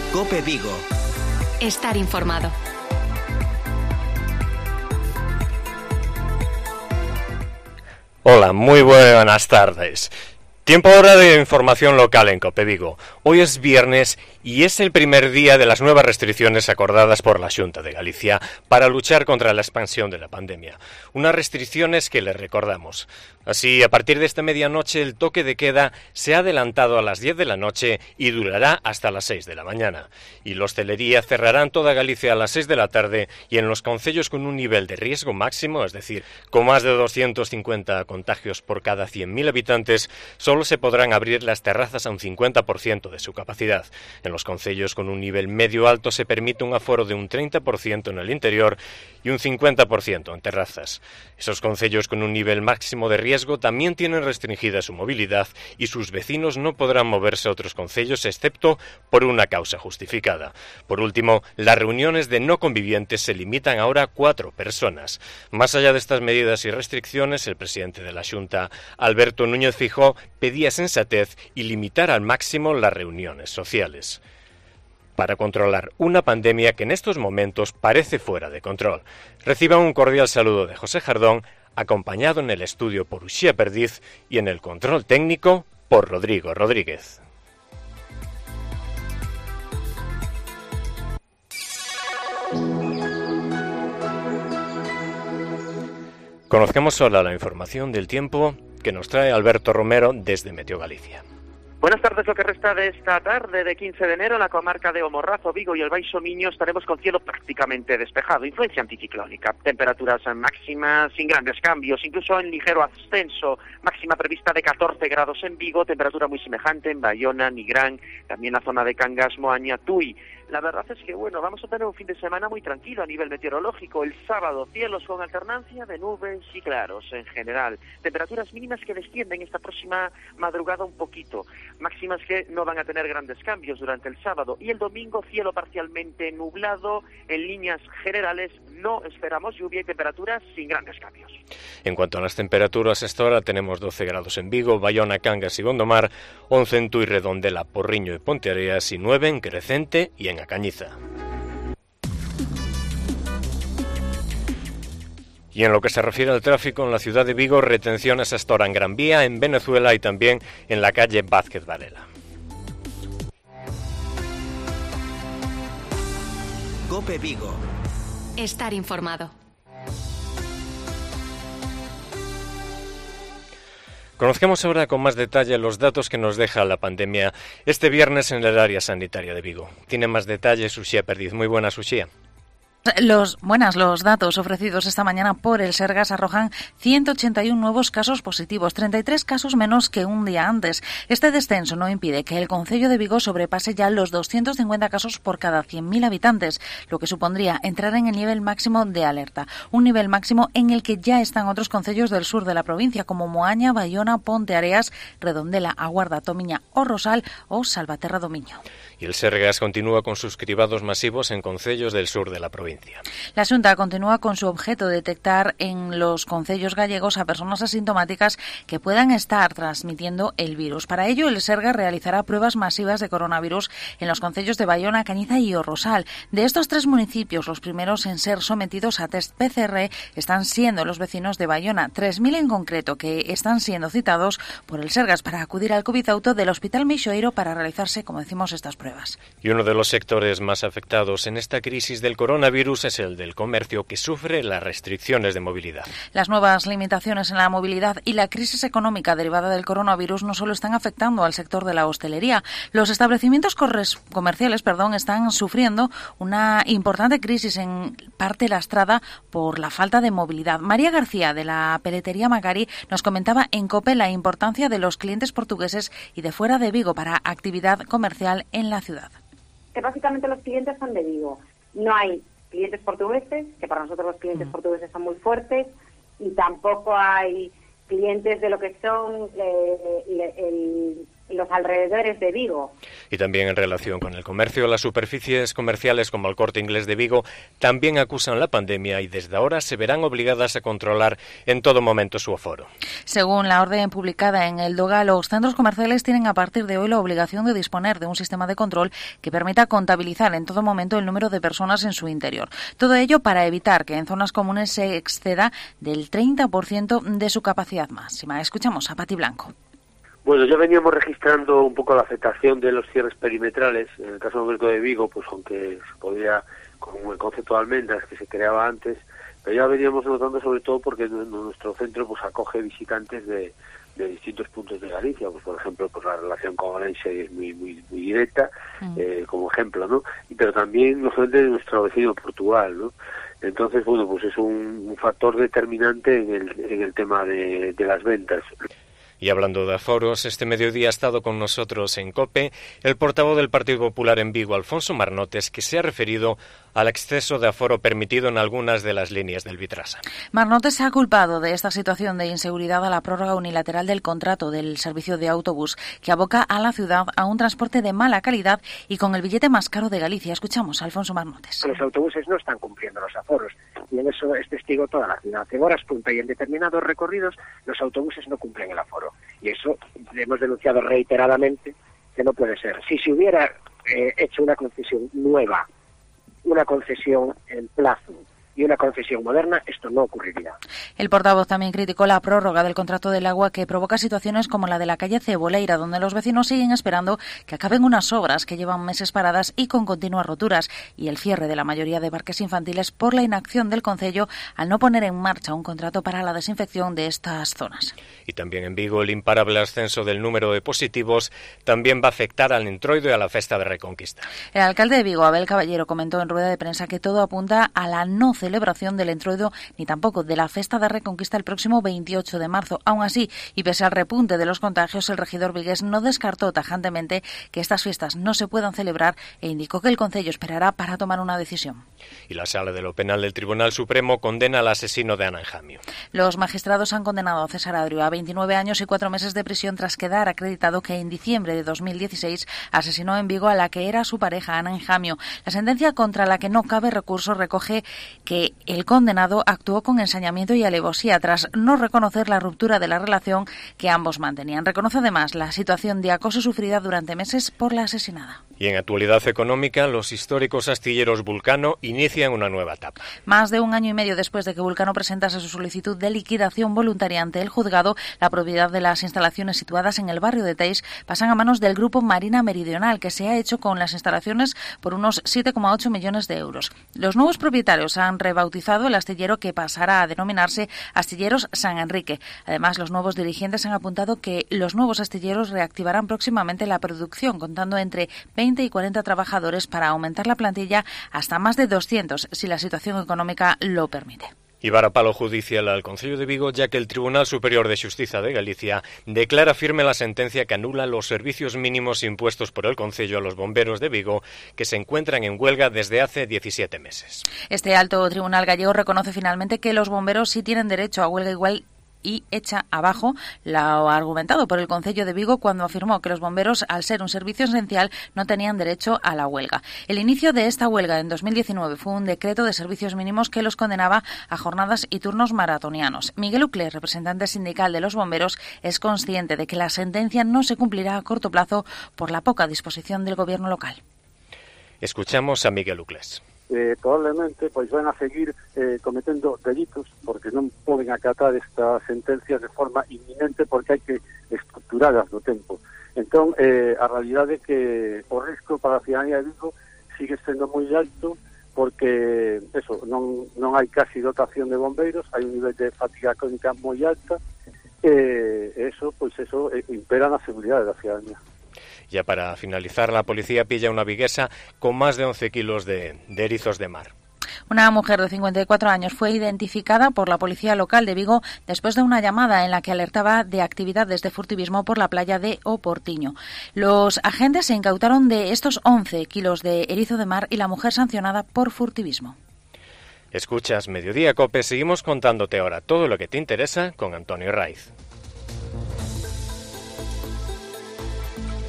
COPE Vigo. Estar informado. Hola, muy buenas tardes. Tiempo ahora de información local en COPE Vigo. Hoy es viernes y es el primer día de las nuevas restricciones acordadas por la Xunta de Galicia para luchar contra la expansión de la pandemia. Unas restricciones que les recordamos. Así, a partir de esta medianoche, el toque de queda se ha adelantado a las 10 de la noche y durará hasta las 6 de la mañana. Y la hostelería cerrarán toda Galicia a las 6 de la tarde y en los concellos con un nivel de riesgo máximo, es decir, con más de 250 contagios por cada 100.000 habitantes, solo se podrán abrir las terrazas a un 50% de su capacidad. En los concellos con un nivel medio-alto se permite un aforo de un 30% en el interior y un 50% en terrazas. Esos concellos con un nivel máximo de riesgo también tienen restringida su movilidad y sus vecinos no podrán moverse a otros concellos excepto por una causa justificada. Por último, las reuniones de no convivientes se limitan ahora a 4 personas. Más allá de estas medidas y restricciones, el presidente de la Xunta, Alberto Núñez Feijóo, pedía sensatez y limitar al máximo las reuniones sociales para controlar una pandemia que en estos momentos parece fuera de control. Reciban un cordial saludo de José Jardón, acompañado en el estudio por Uxía Perdiz y en el control técnico por Rodrigo Rodríguez. Conozcamos ahora la información del tiempo que nos trae Alberto Romero desde Meteo Galicia. Buenas tardes, lo que resta de esta tarde de 15 de enero en la comarca de O Morrazo, Vigo y el Baixo Miño estaremos con cielo prácticamente despejado, influencia anticiclónica, temperaturas máximas sin grandes cambios, incluso en ligero ascenso, máxima prevista de 14 grados en Vigo, temperatura muy semejante en Bayona, Nigrán, también la zona de Cangas, Moaña, Tui. La verdad es que, vamos a tener un fin de semana muy tranquilo a nivel meteorológico. El sábado, cielos con alternancia de nubes y claros en general. Temperaturas mínimas que descienden esta próxima madrugada un poquito. Máximas que no van a tener grandes cambios durante el sábado. Y el domingo, cielo parcialmente nublado. En líneas generales, no esperamos lluvia y temperaturas sin grandes cambios. En cuanto a las temperaturas, hasta ahora tenemos 12 grados en Vigo, Bayona, Cangas y Gondomar, 11 en Tui, Redondela, Porriño y Ponteareas y 9 en Crecente y en A Cañiza. Y en lo que se refiere al tráfico en la ciudad de Vigo, retenciones hasta ahora en Gran Vía, en Venezuela y también en la calle Vázquez Varela. COPE Vigo. Estar informado. Conozcamos ahora con más detalle los datos que nos deja la pandemia este viernes en el área sanitaria de Vigo. Tiene más detalles Uxía Perdiz. Muy buenas, Uxía. Los datos ofrecidos esta mañana por el Sergas arrojan 181 nuevos casos positivos, 33 casos menos que un día antes. Este descenso no impide que el concello de Vigo sobrepase ya los 250 casos por cada 100.000 habitantes, lo que supondría entrar en el nivel máximo de alerta, un nivel máximo en el que ya están otros concellos del sur de la provincia como Moaña, Bayona, Ponteareas, Redondela, Aguarda, Tomiña o Rosal o Salvaterra do Miño. Y el Sergas continúa con sus cribados masivos en concellos del sur de la provincia. La Xunta continúa con su objeto de detectar en los concellos gallegos a personas asintomáticas que puedan estar transmitiendo el virus. Para ello, el Sergas realizará pruebas masivas de coronavirus en los concellos de Bayona, Cañiza y O Rosal. De estos 3 municipios, los primeros en ser sometidos a test PCR están siendo los vecinos de Bayona, 3.000 en concreto, que están siendo citados por el Sergas para acudir al COVID auto del Hospital Meixoeiro para realizarse, como decimos, estas pruebas. Y uno de los sectores más afectados en esta crisis del coronavirus es el del comercio, que sufre las restricciones de movilidad. Las nuevas limitaciones en la movilidad y la crisis económica derivada del coronavirus no solo están afectando al sector de la hostelería. Los establecimientos comerciales están sufriendo una importante crisis, en parte lastrada por la falta de movilidad. María García, de la peletería Macari, nos comentaba en COPE la importancia de los clientes portugueses y de fuera de Vigo para actividad comercial en la ciudad. Que básicamente los clientes son de Vigo. No hay clientes portugueses, que para nosotros los clientes portugueses son muy fuertes, y tampoco hay clientes de lo que son los los alrededores de Vigo. Y también en relación con el comercio, las superficies comerciales como el Corte Inglés de Vigo también acusan la pandemia y desde ahora se verán obligadas a controlar en todo momento su aforo. Según la orden publicada en el DOGA, los centros comerciales tienen a partir de hoy la obligación de disponer de un sistema de control que permita contabilizar en todo momento el número de personas en su interior. Todo ello para evitar que en zonas comunes se exceda del 30% de su capacidad máxima. Escuchamos a Pati Blanco. Bueno, ya veníamos registrando un poco la afectación de los cierres perimetrales. En el caso concreto de Vigo, pues aunque se podía, con el concepto de almendras que se creaba antes, pero ya veníamos notando sobre todo porque nuestro centro pues acoge visitantes de distintos puntos de Galicia, pues por ejemplo pues la relación con Orense es muy directa, como ejemplo, ¿no? Pero también lógicamente de nuestro vecino Portugal, ¿no? Entonces, bueno, pues es un factor determinante en el tema de las ventas. Y hablando de aforos, este mediodía ha estado con nosotros en COPE el portavoz del Partido Popular en Vigo, Alfonso Marnotes, que se ha referido al exceso de aforo permitido en algunas de las líneas del Vitrasa. Marnotes se ha culpado de esta situación de inseguridad a la prórroga unilateral del contrato del servicio de autobús que aboca a la ciudad a un transporte de mala calidad y con el billete más caro de Galicia. Escuchamos a Alfonso Marnotes. Los autobuses no están cumpliendo los aforos y en eso es testigo toda la ciudad. En horas punta y en determinados recorridos los autobuses no cumplen el aforo. Y eso hemos denunciado reiteradamente que no puede ser. Si se hubiera hecho una concesión nueva, una concesión en plazo y una concesión moderna, esto no ocurriría. El portavoz también criticó la prórroga del contrato del agua que provoca situaciones como la de la calle Ceboleira, donde los vecinos siguen esperando que acaben unas obras que llevan meses paradas y con continuas roturas, y el cierre de la mayoría de parques infantiles por la inacción del concello al no poner en marcha un contrato para la desinfección de estas zonas. Y también en Vigo el imparable ascenso del número de positivos también va a afectar al Entroido y a la Festa de Reconquista. El alcalde de Vigo, Abel Caballero, comentó en rueda de prensa que todo apunta a la no celebración del Entroido ni tampoco de la Festa de Reconquista el próximo 28 de marzo. Aún así, y pese al repunte de los contagios, el regidor vigués no descartó tajantemente que estas fiestas no se puedan celebrar e indicó que el concello esperará para tomar una decisión. Y la Sala de lo Penal del Tribunal Supremo condena al asesino de Ana en Jamio. Los magistrados han condenado a César Adrio a 29 años y 4 meses de prisión tras quedar acreditado que en diciembre de 2016 asesinó en Vigo a la que era su pareja, Ana en Jamio. La sentencia, contra la que no cabe recurso, recoge que el condenado actuó con ensañamiento y alevosía tras no reconocer la ruptura de la relación que ambos mantenían. Reconoce además la situación de acoso sufrida durante meses por la asesinada. Y en actualidad económica, los históricos astilleros Vulcano inician una nueva etapa. Más de un año y medio después de que Vulcano presentase su solicitud de liquidación voluntaria ante el juzgado, la propiedad de las instalaciones situadas en el barrio de Teis pasan a manos del Grupo Marina Meridional, que se ha hecho con las instalaciones por unos 7,8 millones de euros. Los nuevos propietarios han rebautizado el astillero, que pasará a denominarse Astilleros San Enrique. Además, los nuevos dirigentes han apuntado que los nuevos astilleros reactivarán próximamente la producción, contando entre 20 y 40 trabajadores para aumentar la plantilla hasta más de 200, si la situación económica lo permite. Y varapalo judicial al Concello de Vigo, ya que el Tribunal Superior de Xustiza de Galicia declara firme la sentencia que anula los servicios mínimos impuestos por el Concello a los bomberos de Vigo, que se encuentran en huelga desde hace 17 meses. Este alto tribunal gallego reconoce finalmente que los bomberos sí tienen derecho a huelga igual y echa abajo lo argumentado por el Concello de Vigo cuando afirmó que los bomberos, al ser un servicio esencial, no tenían derecho a la huelga. El inicio de esta huelga en 2019 fue un decreto de servicios mínimos que los condenaba a jornadas y turnos maratonianos. Miguel Uclés, representante sindical de los bomberos, es consciente de que la sentencia no se cumplirá a corto plazo por la poca disposición del gobierno local. Escuchamos a Miguel Uclés. Probablemente pois van a seguir cometendo delitos porque non poden acatar estas sentencias de forma inminente porque hai que estructuradas no tempo. Entón, a realidade é que o risco para a ciudadanía de Vigo sigue sendo moi alto porque eso, non hai casi dotación de bombeiros, hai un nivel de fatiga crónica moi alta e eso impera na seguridade da ciudadanía. Ya para finalizar, la policía pilla una viguesa con más de 11 kilos de erizos de mar. Una mujer de 54 años fue identificada por la policía local de Vigo después de una llamada en la que alertaba de actividades de furtivismo por la playa de O Portiño. Los agentes se incautaron de estos 11 kilos de erizo de mar y la mujer sancionada por furtivismo. Escuchas Mediodía Cope, seguimos contándote ahora todo lo que te interesa con Antonio Raiz.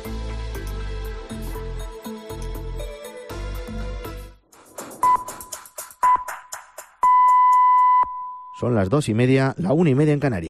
Son las 2:30, la 1:30 en Canarias.